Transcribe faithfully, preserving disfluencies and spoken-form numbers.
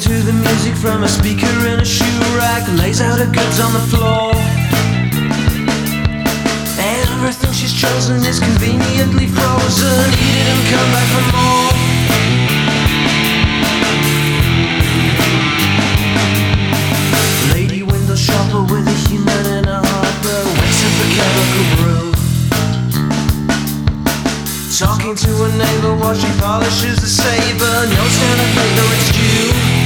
to the music from a speaker in a shoe rack, lays out her goods on the floor. Everything she's chosen is conveniently frozen. Eat it and come back for more. Lady window shopper with a human and a heart, wakes up a chemical brew. Talking to a neighbor while she polishes the saber. No stand of flavor, it's due.